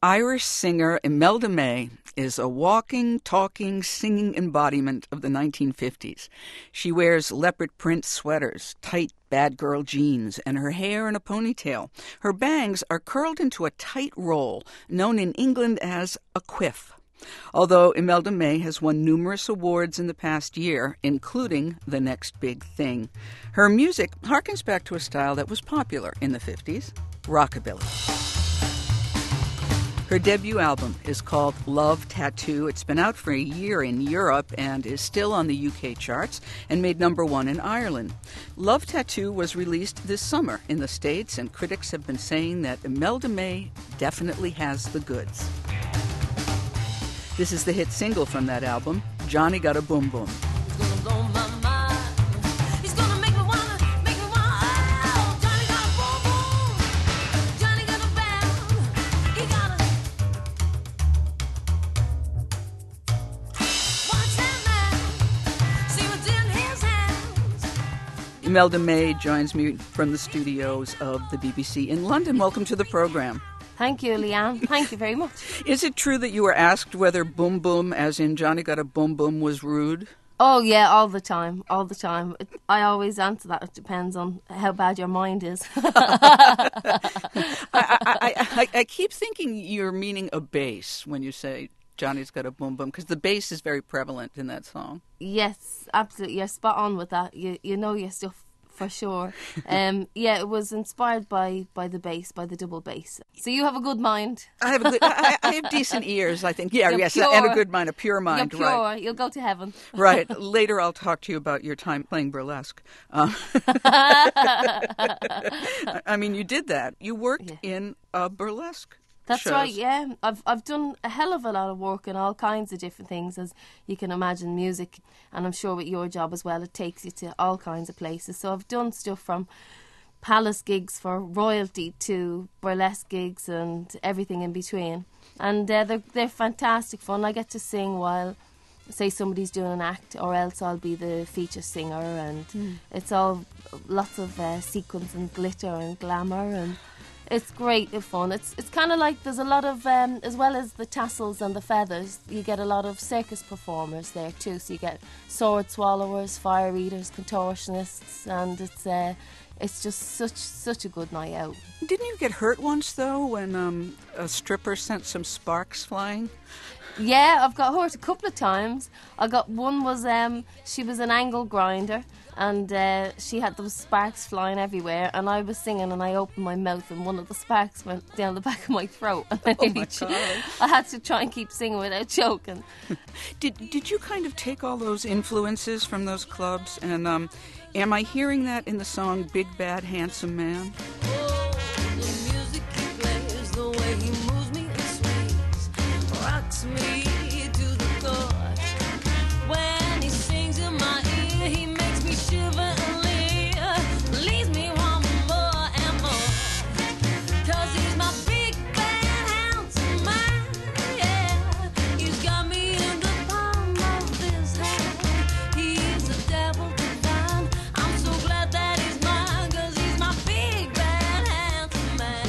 Irish singer Imelda May is a walking, talking, singing embodiment of the 1950s. She wears leopard print sweaters, tight bad girl jeans, and her hair in a ponytail. Her bangs are curled into a tight roll, known in England as a quiff. Although Imelda May has won numerous awards in the past year, including The Next Big Thing, her music harkens back to a style that was popular in the 50s, rockabilly. Her debut album is called Love Tattoo. It's been out for a year in Europe and is still on the UK charts and made #1 in Ireland. Love Tattoo was released this summer in the States, and critics have been saying that Imelda May definitely has the goods. This is the hit single from that album, Johnny Got a Boom Boom. Imelda May joins me from the studios of the BBC in London. Welcome to the program. Thank you, Leanne. Thank you very much. Is it true that you were asked whether boom boom, as in Johnny Got a Boom Boom, was rude? Oh, yeah, all the time. I always answer that. It depends on how bad your mind is. I keep thinking you're meaning a bass when you say Johnny's Got a Boom Boom, because the bass is very prevalent in that song. Yes, absolutely. You're spot on with that. You know your stuff for sure. Yeah, it was inspired by the bass, by the double bass. So you have a good mind. I have decent ears, I think. Yeah, You're yes, pure. and a good mind, a pure mind. You're pure. Right. You'll go to heaven. Right. Later I'll talk to you about your time playing burlesque. I mean, you did that. You worked in burlesque. That's shows. right, yeah. I've done a hell of a lot of work in all kinds of different things, as you can imagine, music, and I'm sure with your job as well, it takes you to all kinds of places. So I've done stuff from palace gigs for royalty to burlesque gigs and everything in between. And they're fantastic fun. I get to sing while, say, somebody's doing an act, or else I'll be the feature singer, and it's all lots of sequins and glitter and glamour, and it's great fun. It's kind of like there's a lot of, as well as the tassels and the feathers, you get a lot of circus performers there too. So you get sword swallowers, fire eaters, contortionists, and it's just such a good night out. Didn't you get hurt once, though, when a stripper sent some sparks flying? Yeah, I've got hurt a couple of times. I got one was, she was an angle grinder, and she had those sparks flying everywhere, and I was singing and I opened my mouth and one of the sparks went down the back of my throat, and I had to try and keep singing without choking. Did you kind of take all those influences from those clubs, and am I hearing that in the song Big Bad Handsome Man? The music he plays, the way he moves me and sways, rocks me to the core. When he sings in my ear, he makes me shiver and leer, leaves me wanting more and more. 'Cause he's my big bad handsome man, yeah. He's got me in the palm of his hand. He's the devil divine. I'm so glad that he's mine, 'cause he's my big bad handsome man.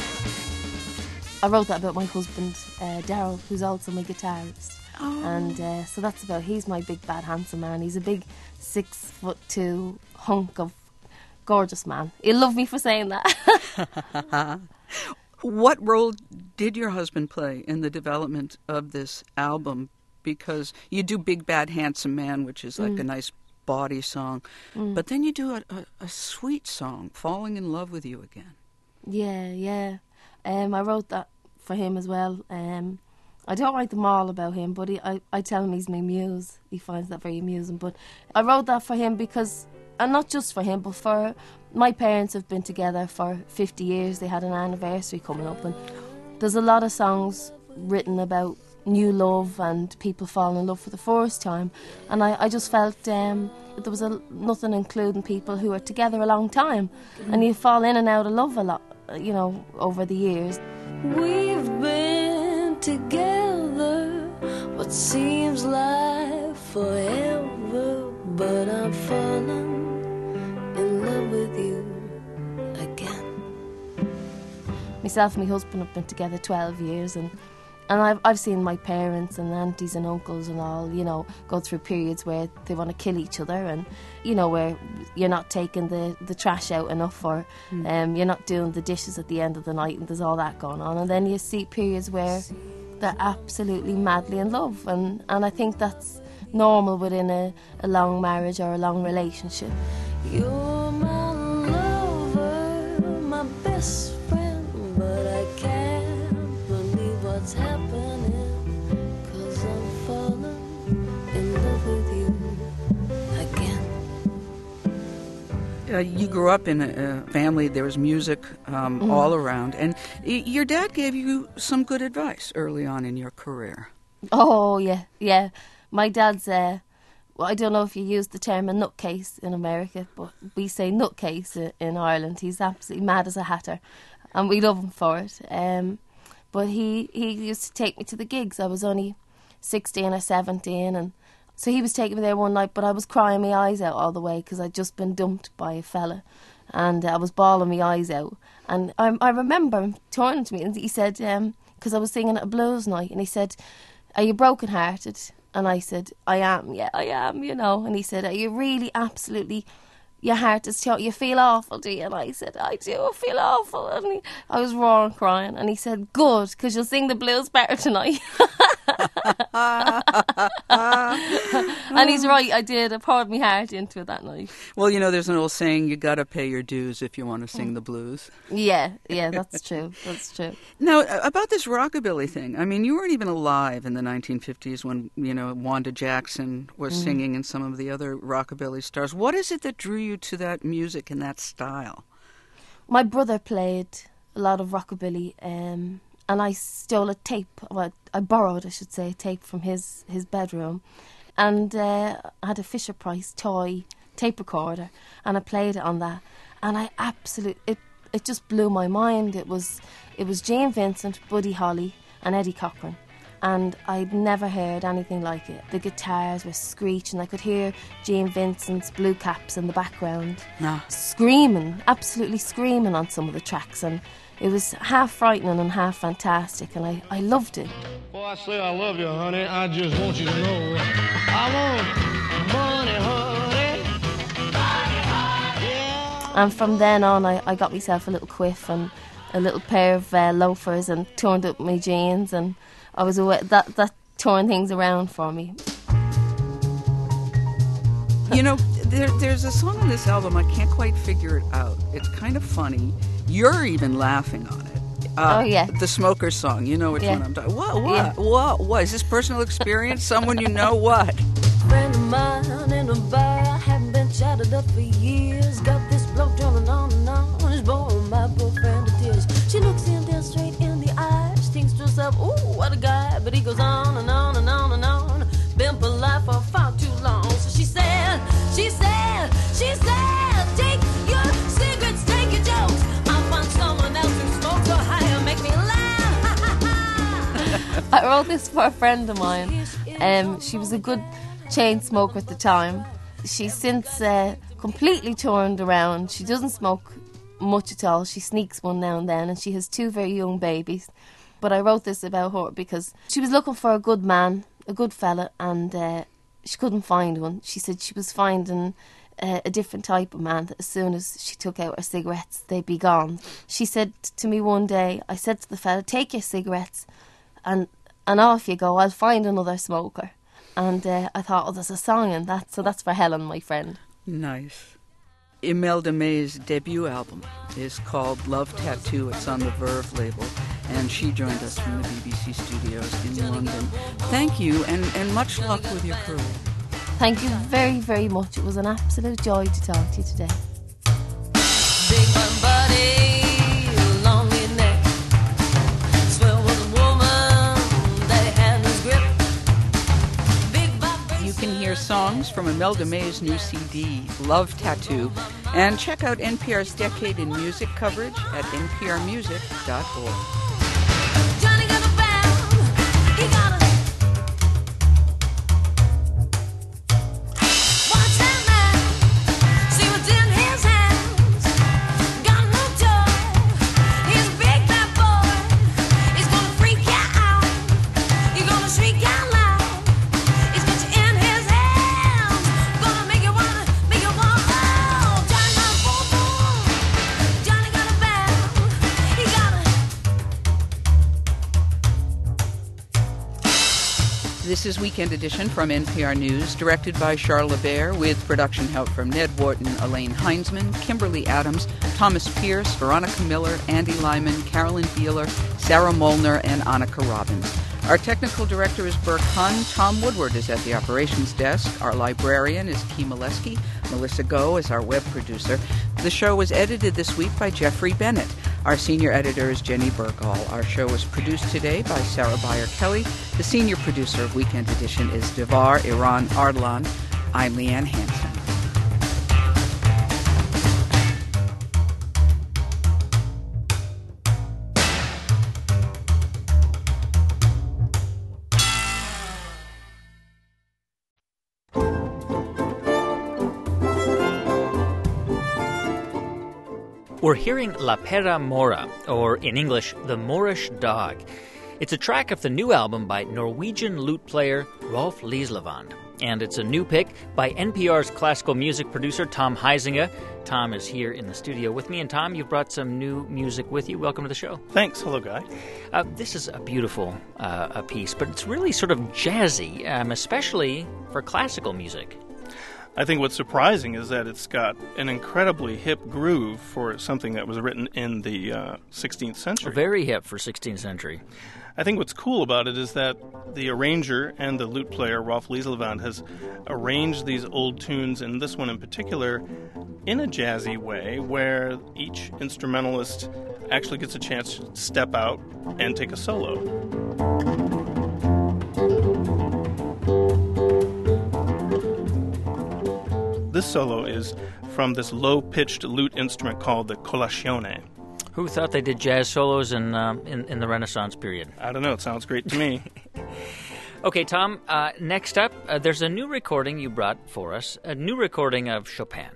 I wrote that about my husband, Daryl, who's also my guitarist. Oh. And so that's about, he's my big bad handsome man. He's a big 6'2" hunk of gorgeous man. He'll love me for saying that. What role did your husband play in the development of this album? Because you do Big Bad Handsome Man, which is like a nice bawdy song, but then you do a sweet song, Falling in Love with You Again. Yeah. I wrote that for him as well. I don't write them all about him, but I tell him he's my muse. He finds that very amusing. But I wrote that for him because, and not just for him, but for my parents have been together for 50 years. They had an anniversary coming up, and there's a lot of songs written about new love and people falling in love for the first time. And I just felt there was nothing including people who are together a long time, and you fall in and out of love a lot, you know, over the years. We've been together what seems like forever, but I'm falling in love with you again. myself and my husband have been together 12 years, and I've seen my parents and aunties and uncles and all, you know, go through periods where they want to kill each other, and, you know, where you're not taking the trash out enough, or you're not doing the dishes at the end of the night, and there's all that going on. And then you see periods where they're absolutely madly in love, and I think that's normal within a long marriage or a long relationship. You're my lover, my best friend, but I can't believe what's happening, 'cause I'm falling in love with you again. You grew up in a family, there was music all around, and your dad gave you some good advice early on in your career. Oh, yeah. My dad's, well, I don't know if you use the term a nutcase in America, but we say nutcase in Ireland. He's absolutely mad as a hatter, and we love him for it. But he used to take me to the gigs. I was only 16 or 17, and so he was taking me there one night, but I was crying my eyes out all the way because I'd just been dumped by a fella, and I was bawling my eyes out. And I remember him turning to me, and he said, because I was singing at a blues night, and he said, "Are you broken-hearted?" And I said, "I am, yeah, I am, you know." And he said, "Are you really absolutely, your heart is short, you feel awful, do you?" And I said, "I do, I feel awful." And I was roaring crying, and he said, "Good, because you'll sing the blues better tonight." And he's right, I did. I poured my heart into it that night. Well, you know, there's an old saying, you got to pay your dues if you want to sing the blues. Yeah, that's true. That's true. Now, about this rockabilly thing, I mean, you weren't even alive in the 1950s when, you know, Wanda Jackson was singing and some of the other rockabilly stars. What is it that drew you to that music and that style? My brother played a lot of rockabilly, and I stole a tape, well, I borrowed, I should say, a tape from his bedroom, and I had a Fisher-Price toy tape recorder, and I played it on that, and I absolutely, it just blew my mind. It was Jane Vincent, Buddy Holly, and Eddie Cochran, and I'd never heard anything like it. The guitars were screeching. I could hear Jane Vincent's Blue Caps in the background, screaming, absolutely screaming on some of the tracks, and it was half frightening and half fantastic, and I loved it. Boy, I say I love you, honey. I just want you to know I want money, honey. Yeah. And from then on, I got myself a little quiff and a little pair of loafers and turned up my jeans, and I was aware that turned things around for me. You know, there's a song on this album, I can't quite figure it out. It's kind of funny. You're even laughing on it. Oh, yeah. The Smokers song, you know which one I'm talking about. What? Yeah. What? Is this personal experience? Someone you know? What? Friend of mine in a bar, haven't been chatted up for years. Got this bloke drumming on and on. He's boring my poor friend to tears. She looks him dead straight in the eyes, thinks to herself, "Ooh, what a guy!" But he goes on and on and on and on. Been polite for far too long. So she said, "Take your cigarettes, take your jokes. I'll find someone else who smokes or higher, make me laugh." I wrote this for a friend of mine. She was a good chain smoker at the time. She's since completely turned around. She doesn't smoke much at all. She sneaks one now and then, and she has 2 very young babies. But I wrote this about her because she was looking for a good man, a good fella, and she couldn't find one. She said she was finding a different type of man, that as soon as she took out her cigarettes, they'd be gone. She said to me one day, I said to the fella, "Take your cigarettes and off you go, I'll find another smoker." And I thought, oh, there's a song in that, so that's for Helen, my friend. Nice. Imelda May's debut album is called Love Tattoo. It's on the Verve label, and she joined us from the BBC studios in London. Thank you, and much luck with your career. Thank you very, very much. It was an absolute joy to talk to you today. Big bun body, lonely neck. Swear was a woman that had his grip. Big vibration. You can hear songs from Imelda May's new CD, Love Tattoo, and check out NPR's Decade in Music coverage at nprmusic.org. Johnny got a bound. He got a watch that man. See what's in his hands. Got no toy. He's a big bad boy. This is Weekend Edition from NPR News, directed by Charles Lebert, with production help from Ned Wharton, Elaine Heinzman, Kimberly Adams, Thomas Pierce, Veronica Miller, Andy Lyman, Carolyn Beeler, Sarah Molnar, and Annika Robbins. Our technical director is Burke Hun. Tom Woodward is at the operations desk. Our librarian is Kee Molesky. Melissa Goh is our web producer. The show was edited this week by Jeffrey Bennett. Our senior editor is Jenny Burkall. Our show was produced today by Sarah Beyer-Kelly. The senior producer of Weekend Edition is Devar Iran Ardlan. I'm Leanne Hansen. We're hearing La Perra Mora, or in English, The Moorish Dog. It's a track of the new album by Norwegian lute player Rolf Lieslevand. And it's a new pick by NPR's classical music producer Tom Huizinga. Tom is here in the studio with me. And Tom, you've brought some new music with you. Welcome to the show. Thanks. Hello, Guy. This is a beautiful piece, but it's really sort of jazzy, especially for classical music. I think what's surprising is that it's got an incredibly hip groove for something that was written in the 16th century. Very hip for 16th century. I think what's cool about it is that the arranger and the lute player, Rolf Lieslevand, has arranged these old tunes, and this one in particular, in a jazzy way, where each instrumentalist actually gets a chance to step out and take a solo. This solo is from this low-pitched lute instrument called the colazione. Who thought they did jazz solos in the Renaissance period? I don't know. It sounds great to me. Okay, Tom, next up, there's a new recording you brought for us, a new recording of Chopin.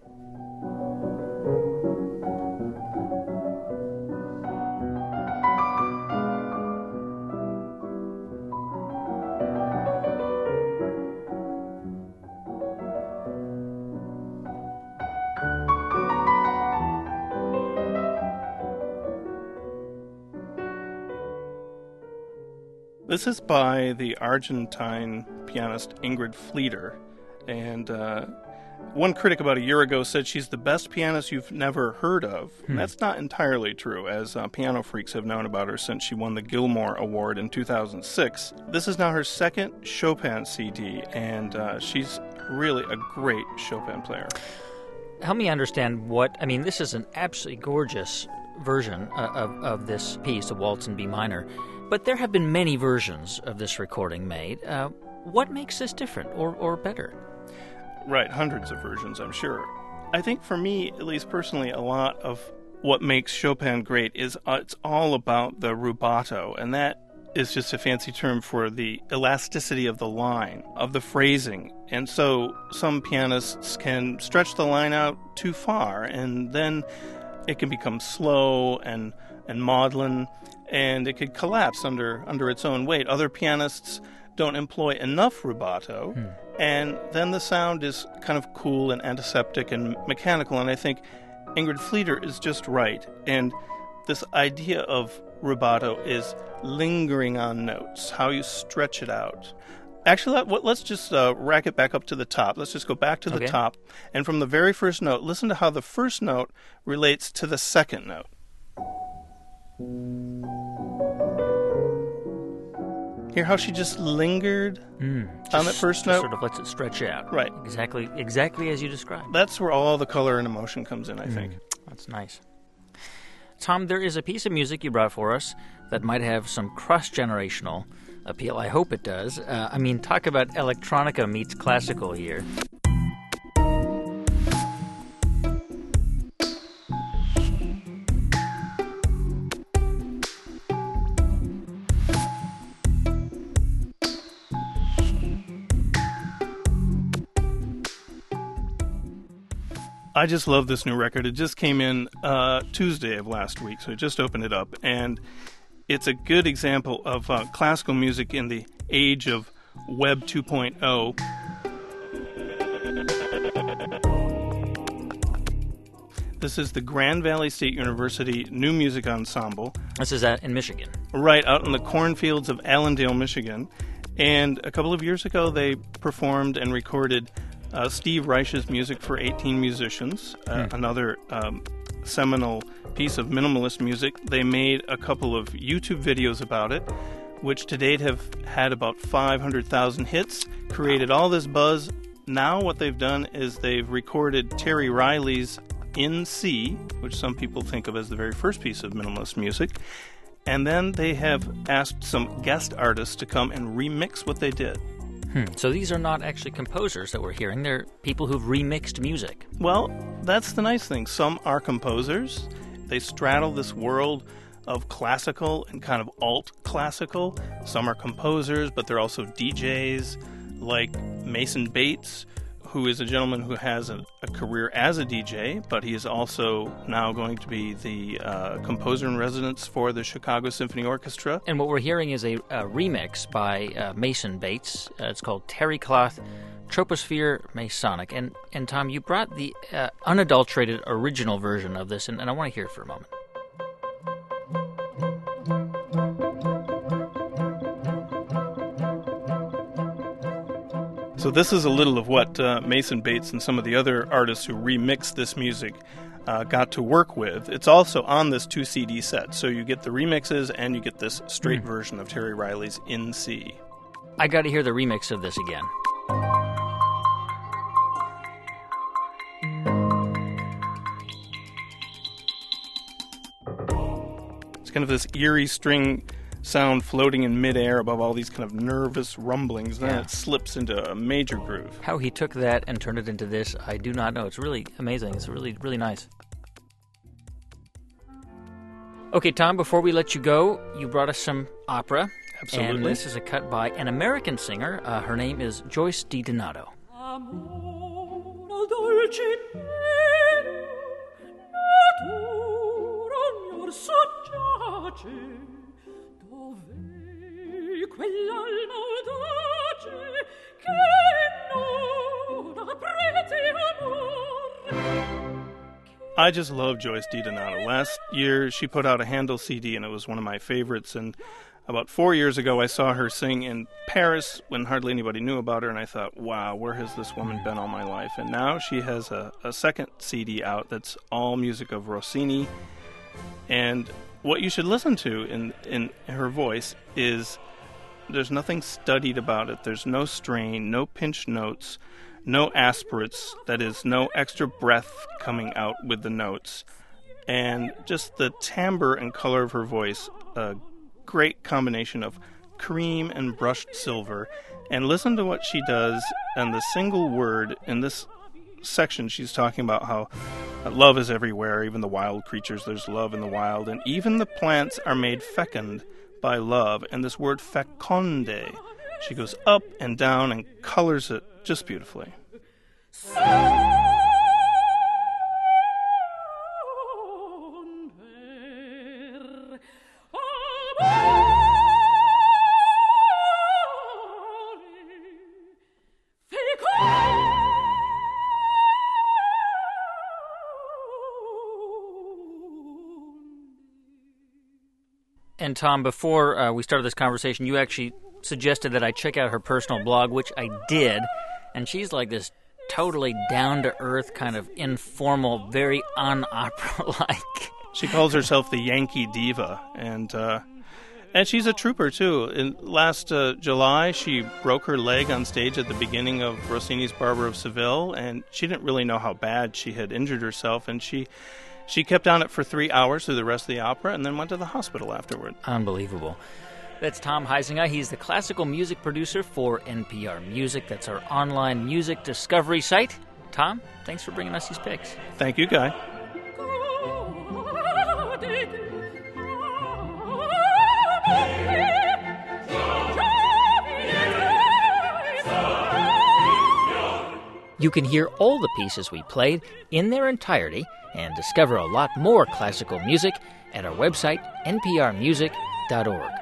This is by the Argentine pianist Ingrid Fleeter, and one critic about a year ago said she's the best pianist you've never heard of. And that's not entirely true, as piano freaks have known about her since she won the Gilmore Award in 2006. This is now her second Chopin CD, and she's really a great Chopin player. Help me understand this is an absolutely gorgeous version of this piece, a waltz in B minor. But there have been many versions of this recording made. What makes this different or better? Right, hundreds of versions, I'm sure. I think for me, at least personally, a lot of what makes Chopin great is it's all about the rubato, and that is just a fancy term for the elasticity of the line, of the phrasing. And so some pianists can stretch the line out too far, and then it can become slow and maudlin, and it could collapse under its own weight. Other pianists don't employ enough rubato, and then the sound is kind of cool and antiseptic and mechanical, and I think Ingrid Fleeter is just right. And this idea of rubato is lingering on notes, how you stretch it out. Actually, let's just rack it back up to the top. Let's just go back to the top, and from the very first note, listen to how the first note relates to the second note. Hear how she just lingered on that first note? Sort of lets it stretch out. Right. Exactly as you described. That's where all the color and emotion comes in, I think. That's nice. Tom, there is a piece of music you brought for us that might have some cross-generational appeal. I hope it does. Talk about electronica meets classical here. I just love this new record. It just came in Tuesday of last week, so I just opened it up. And it's a good example of classical music in the age of Web 2.0. This is the Grand Valley State University New Music Ensemble. This is in Michigan. Right, out in the cornfields of Allendale, Michigan. And a couple of years ago, they performed and recorded Steve Reich's music for 18 musicians, another seminal piece of minimalist music. They made a couple of YouTube videos about it, which to date have had about 500,000 hits, created all this buzz. Now what they've done is they've recorded Terry Riley's In C, which some people think of as the very first piece of minimalist music, and then they have asked some guest artists to come and remix what they did. So these are not actually composers that we're hearing. They're people who've remixed music. Well, that's the nice thing. Some are composers. They straddle this world of classical and kind of alt-classical. Some are composers, but they're also DJs, like Mason Bates, who is a gentleman who has a career as a DJ, but he is also now going to be the composer in residence for the Chicago Symphony Orchestra. And what we're hearing is a remix by Mason Bates. It's called Terry Cloth Troposphere Masonic. And Tom, you brought the unadulterated original version of this, and I want to hear it for a moment. So this is a little of what Mason Bates and some of the other artists who remixed this music got to work with. It's also on this 2 CD set, so you get the remixes and you get this straight version of Terry Riley's In C. I got to hear the remix of this again. It's kind of this eerie string sound floating in midair above all these kind of nervous rumblings. Then it slips into a major groove. How he took that and turned it into this, I do not know. It's really amazing. It's really, really nice. Okay, Tom, before we let you go, you brought us some opera. Absolutely. And this is a cut by an American singer. Her name is Joyce DiDonato. Quell'alma audace che non apprezzi amor. I just love Joyce DiDonato. Last year, she put out a Handel CD, and it was one of my favorites. And about 4 years ago, I saw her sing in Paris when hardly anybody knew about her, and I thought, wow, where has this woman been all my life? And now she has a second CD out that's all music of Rossini. And what you should listen to in her voice is there's nothing studied about it. There's no strain, no pinched notes, no aspirates, that is, no extra breath coming out with the notes. And just the timbre and color of her voice, a great combination of cream and brushed silver. And listen to what she does, and the single word in this section, she's talking about how love is everywhere, even the wild creatures, there's love in the wild, and even the plants are made fecund by love, and this word fecunde, she goes up and down and colors it just beautifully. And Tom, before we started this conversation, you actually suggested that I check out her personal blog, which I did. And she's like this totally down-to-earth, kind of informal, very un-opera-like. She calls herself the Yankee Diva, and she's a trooper, too. In last July, she broke her leg on stage at the beginning of Rossini's Barber of Seville, and she didn't really know how bad she had injured herself, and she kept on it for 3 hours through the rest of the opera and then went to the hospital afterward. Unbelievable. That's Tom Huizinga. He's the classical music producer for NPR Music. That's our online music discovery site. Tom, thanks for bringing us these picks. Thank you, Guy. You can hear all the pieces we played in their entirety and discover a lot more classical music at our website, nprmusic.org.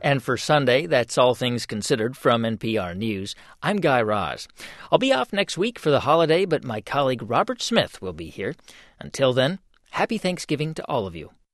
And for Sunday, that's All Things Considered from NPR News. I'm Guy Raz. I'll be off next week for the holiday, but my colleague Robert Smith will be here. Until then, happy Thanksgiving to all of you.